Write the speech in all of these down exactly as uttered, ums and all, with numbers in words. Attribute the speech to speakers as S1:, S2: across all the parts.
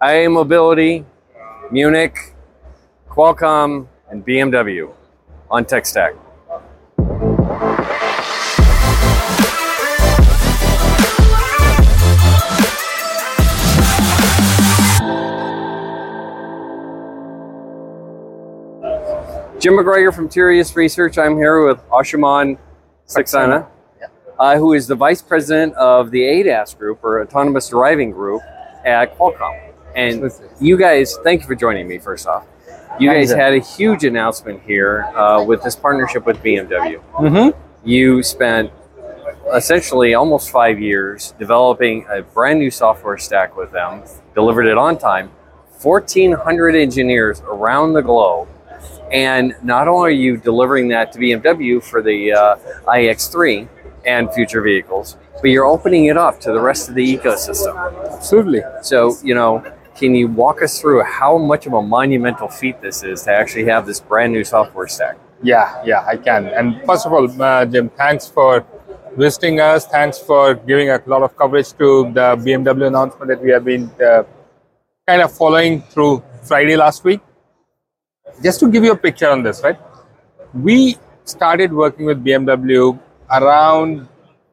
S1: I A Mobility, Munich, Qualcomm, and B M W on TechStack. Jim McGregor from Tirias Research. I'm here with Anshuman Saxena, uh, who is the Vice President of the A D A S Group, or Autonomous Driving Group, at Qualcomm. And you guys, thank you for joining me, first off. You guys had a huge announcement here uh, with this partnership with B M W.
S2: Mm-hmm.
S1: You spent essentially almost five years developing a brand new software stack with them, delivered it on time, fourteen hundred engineers around the globe. And not only are you delivering that to B M W for the uh, i X three and future vehicles, but you're opening it up to the rest of the ecosystem.
S2: Absolutely.
S1: So, you know, can you walk us through how much of a monumental feat this is to actually have this brand new software stack?
S2: Yeah, yeah, I can. And first of all, uh, Jim, thanks for visiting us. Thanks for giving a lot of coverage to the B M W announcement that we have been uh, kind of following through Friday last week. Just to give you a picture on this, right? We started working with B M W around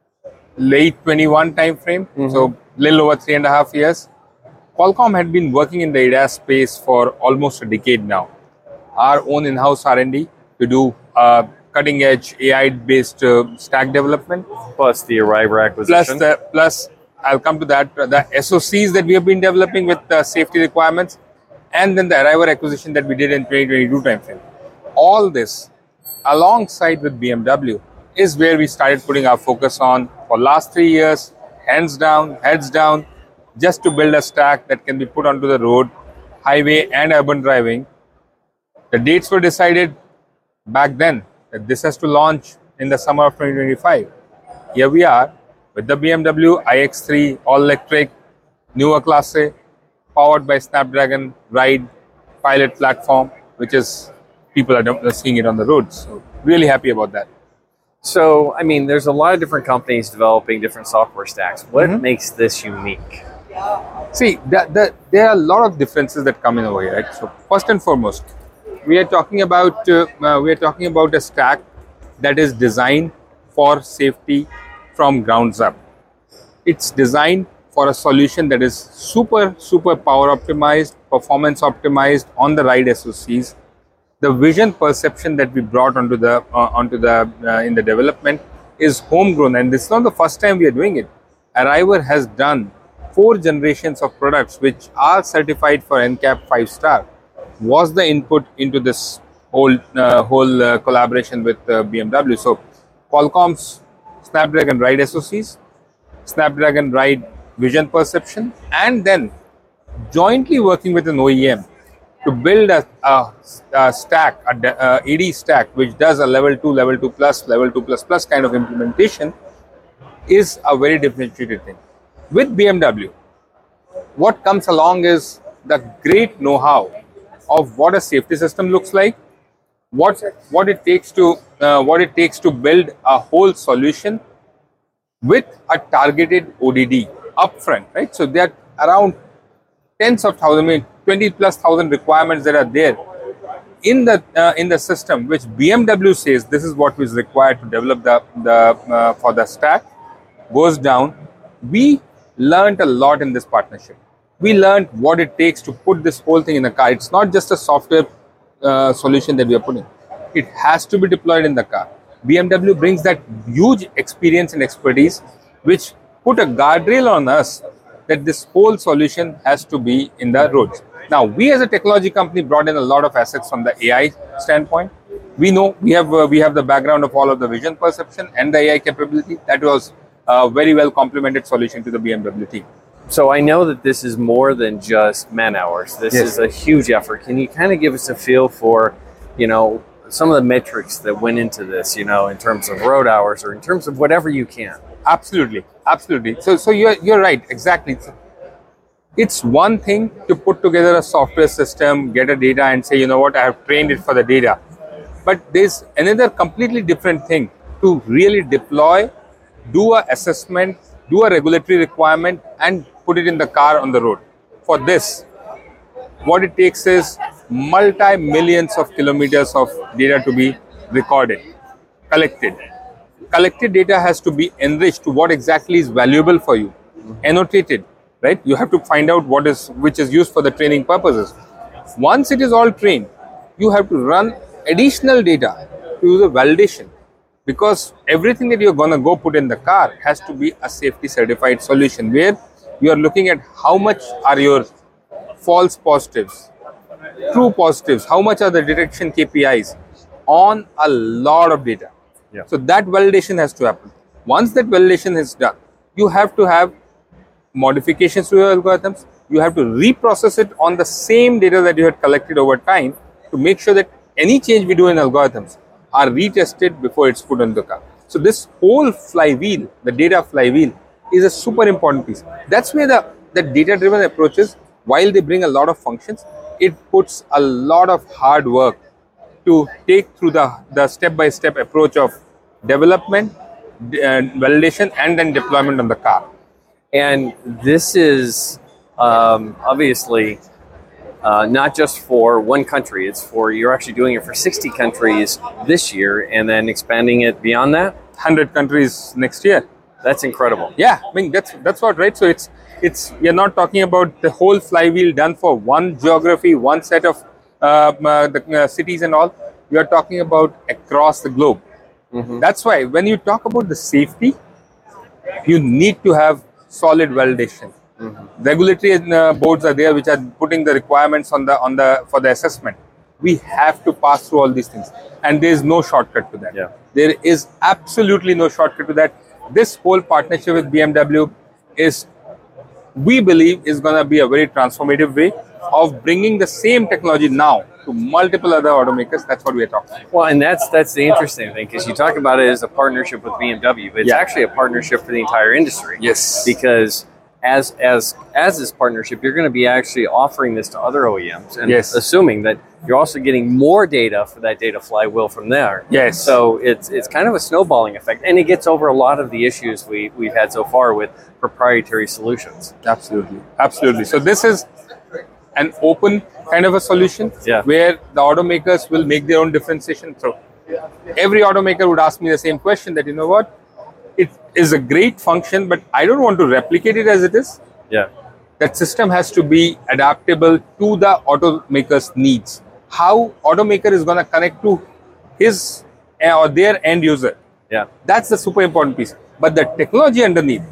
S2: late twenty-one time frame, mm-hmm. so little over three and a half years. Qualcomm had been working in the A D A S space for almost a decade now. Our own in-house R and D to do uh, cutting-edge A I-based uh, stack development.
S1: Plus the Arriver acquisition.
S2: Plus, the, plus, I'll come to that, the S O Cs that we have been developing with uh, safety requirements. And then the Arriver acquisition that we did in twenty twenty-two timeframe. All this, alongside with B M W, is where we started putting our focus on for last three years, hands down, heads down, just to build a stack that can be put onto the road, highway and urban driving. The dates were decided back then that this has to launch in the summer of twenty twenty-five. Here we are with the B M W i X three all-electric, newer Class A, powered by Snapdragon Ride pilot platform, which is, people are seeing it on the roads. So really happy about that.
S1: So, I mean, there's a lot of different companies developing different software stacks. What mm-hmm. makes this unique?
S2: See, the, the, there are a lot of differences that come in over here, right? So first and foremost, we are talking about uh, uh, we are talking about a stack that is designed for safety from grounds up. It's designed for a solution that is super, super power optimized, performance optimized on the right S O Cs. The vision perception that we brought onto the uh, onto the uh, in the development is homegrown, and this is not the first time we are doing it. Arriver has done four generations of products which are certified for N C A P five star. Was the input into this whole uh, whole uh, collaboration with uh, B M W. So Qualcomm's Snapdragon Ride S O Cs, Snapdragon Ride vision perception, and then jointly working with an O E M to build a, a, a stack, a, a A D stack, which does a level two, level two plus, level two plus plus kind of implementation, is a very differentiated thing. With B M W, what comes along is the great know-how of what a safety system looks like, what what it takes to uh, what it takes to build a whole solution with a targeted O D D upfront, right? So there are around tens of thousands, I mean twenty plus thousand requirements that are there in the uh, in the system, which B M W says this is what is required to develop the the uh, for the stack. Goes down. We learned a lot in this partnership. We learned what it takes to put this whole thing in the car. It's not just a software uh, solution that we are putting. It has to be deployed in the car. B M W brings that huge experience and expertise, which put a guardrail on us that this whole solution has to be in the roads. Now, we as a technology company brought in a lot of assets from the A I standpoint. We know we have uh, we have the background of all of the vision perception and the A I capability. That was a very well complemented solution to the B M W team.
S1: So I know that this is more than just man hours. This yes. is a huge effort. Can you kind of give us a feel for, you know, some of the metrics that went into this, you know, in terms of road hours or in terms of whatever you can?
S2: Absolutely, absolutely. So, so you're you're right, exactly. It's one thing to put together a software system, get a data, and say, you know what, I have trained it for the data. But there's another completely different thing to really deploy, do a assessment, do a regulatory requirement, and put it in the car on the road. For this, what it takes is multi millions of kilometers of data to be recorded, collected. Collected data has to be enriched to what exactly is valuable for you, annotated, right? You have to find out what is which is used for the training purposes. Once it is all trained, you have to run additional data to do the validation, because everything that you're gonna go put in the car has to be a safety certified solution where you are looking at how much are your false positives, true positives, how much are the detection K P Is on a lot of data.
S1: Yeah.
S2: So that validation has to happen. Once that validation is done, you have to have modifications to your algorithms. You have to reprocess it on the same data that you had collected over time to make sure that any change we do in algorithms are retested before it's put on the car. So this whole flywheel, the data flywheel, is a super important piece. That's where the, the data-driven approaches, while they bring a lot of functions, it puts a lot of hard work to take through the, the step-by-step approach of development, uh, validation, and then deployment on the car.
S1: And this is um, obviously uh, not just for one country. It's for, you're actually doing it for sixty countries this year and then expanding it beyond that?
S2: one hundred countries next year.
S1: That's incredible.
S2: Yeah, I mean, that's that's what, right? So it's, it's we're not talking about the whole flywheel done for one geography, one set of uh, uh, the uh, cities and all. We are talking about across the globe. Mm-hmm. That's why when you talk about the safety, you need to have solid validation. Mm-hmm. Regulatory uh, boards are there which are putting the requirements on the on the for the assessment. We have to pass through all these things, and there is no shortcut to that.
S1: Yeah.
S2: There is absolutely no shortcut to that. This whole partnership with B M W is, we believe, is going to be a very transformative way of bringing the same technology now to multiple other automakers. That's what we are talking about.
S1: Well, and that's that's the interesting thing, because you talk about it as a partnership with B M W, but it's
S2: Yeah.
S1: actually a partnership for the entire industry.
S2: Yes.
S1: Because as as as this partnership, you're going to be actually offering this to other O E Ms, and
S2: Yes.
S1: assuming that you're also getting more data for that data flywheel from there.
S2: Yes.
S1: So it's it's kind of a snowballing effect, and it gets over a lot of the issues we we've had so far with proprietary solutions.
S2: Absolutely. Absolutely. So this is an open kind of a solution
S1: Yeah.
S2: where the automakers will make their own differentiation. So every automaker would ask me the same question, that, you know what, it is a great function, but I don't want to replicate it as it is.
S1: Yeah.
S2: That system has to be adaptable to the automaker's needs. How automaker is going to connect to his uh, or their end user.
S1: Yeah.
S2: That's the super important piece. But the technology underneath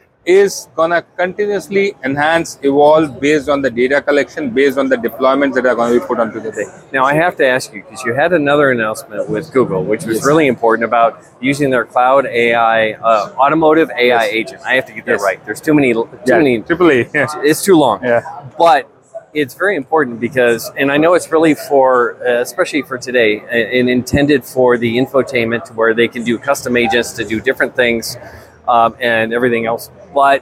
S2: is going to continuously enhance, evolve based on the data collection, based on the deployments that are going to be put onto the thing.
S1: Now, I have to ask you, because you had another announcement with Google, which was
S2: Yes.
S1: really important, about using their cloud A I, uh, automotive A I
S2: Yes.
S1: agent. I have to get that
S2: Yes.
S1: right. There's too many, too
S2: Yeah,
S1: many.
S2: triple A. Yeah.
S1: It's too long.
S2: Yeah.
S1: But it's very important because, and I know it's really for, uh, especially for today, uh, and intended for the infotainment, where they can do custom agents to do different things um, and everything else. But,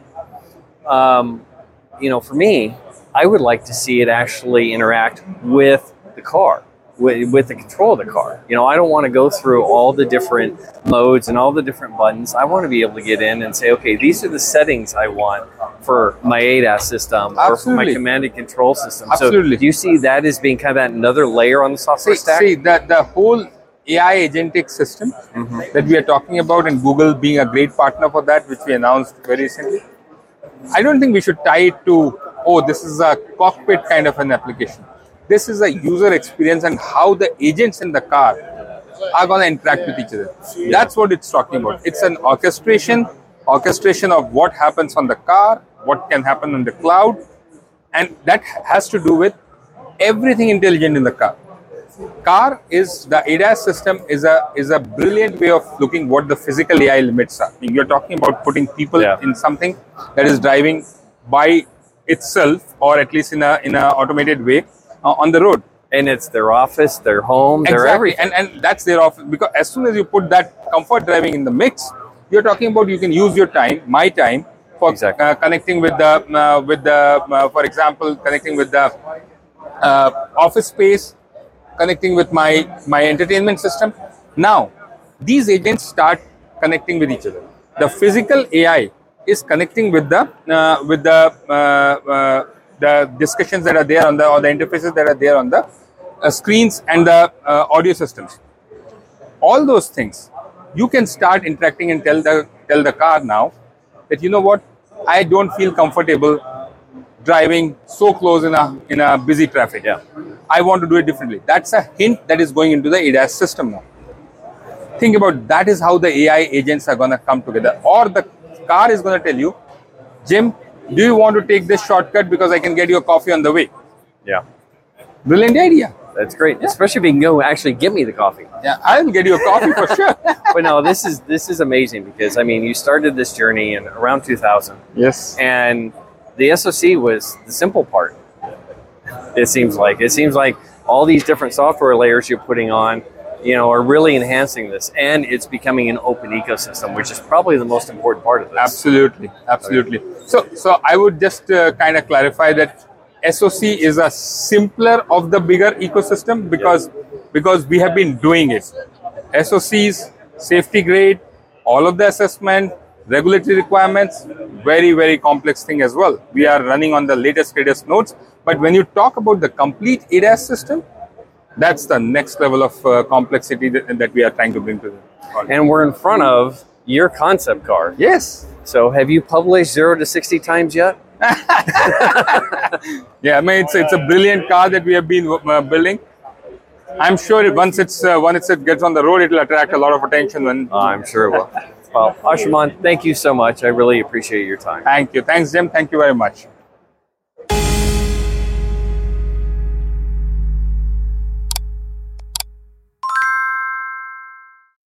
S1: um, you know, for me, I would like to see it actually interact with the car, with, with the control of the car. You know, I don't want to go through all the different modes and all the different buttons. I want to be able to get in and say, okay, these are the settings I want for my A D A S system or for my
S2: Absolutely.
S1: command and control system.
S2: Absolutely.
S1: So do you see that as being kind of that another layer on the software
S2: See,
S1: stack?
S2: see the, the whole A I agentic system
S1: Mm-hmm.
S2: that we are talking about, and Google being a great partner for that, which we announced very recently. I don't think we should tie it to, oh, this is a cockpit kind of an application. This is a user experience and how the agents in the car are going to interact with each other. That's what it's talking about. It's an orchestration, orchestration of what happens on the car, what can happen on the cloud, and that has to do with everything intelligent in the car. Car is, the A D A S system is a is a brilliant way of looking what the physical A I limits are. I mean, you're talking about putting people
S1: Yeah.
S2: in something that is driving by itself, or at least in a in a automated way uh, on the road.
S1: And it's their office, their home, their
S2: Exactly,
S1: everything.
S2: and and that's their office, because as soon as you put that comfort driving in the mix, you're talking about you can use your time, my time, for
S1: Exactly.
S2: uh, connecting with the uh, with the uh, for example, connecting with the uh, office space, connecting with my my entertainment system. Now these agents start connecting with each other. The physical A I is connecting with the uh, with the uh, uh, the discussions that are there on the, or the interfaces that are there on the uh, screens and the uh, audio systems. All those things, you can start interacting and tell the tell the car now that, you know what, I don't feel comfortable driving so close in a in a busy traffic.
S1: Yeah.
S2: I want to do it differently. That's a hint that is going into the A D A S system now. Think about that is how the A I agents are going to come together. Or the car is going to tell you, Jim, do you want to take this shortcut because I can get you a coffee on the way?
S1: Yeah.
S2: Brilliant idea.
S1: That's great, yeah. Especially if you can go actually get me the coffee.
S2: Yeah, I'll get you a coffee for sure.
S1: But no, this is this is amazing because I mean, you started this journey in around two thousand.
S2: Yes.
S1: And the S O C was the simple part. It seems like it seems like all these different software layers you're putting on, you know, are really enhancing this, and it's becoming an open ecosystem, which is probably the most important part of this.
S2: Absolutely, absolutely. So, so I would just uh, kind of clarify that S O C is a simpler of the bigger ecosystem because yep. because we have been doing it. S O Cs, safety grade, all of the assessment, regulatory requirements, very, very complex thing as well. We are running on the latest, greatest nodes. But when you talk about the complete A D A S system, that's the next level of uh, complexity that, that we are trying to bring to them.
S1: And we're in front of your concept car.
S2: Yes.
S1: So have you published zero to sixty times yet?
S2: Yeah, I mean, it's, it's a brilliant car that we have been uh, building. I'm sure once it's uh, once it gets on the road, it will attract a lot of attention. When
S1: uh, I'm sure it will. Well, Anshuman, thank you so much. I really appreciate your time.
S2: Thank you. Thanks, Jim. Thank you very much.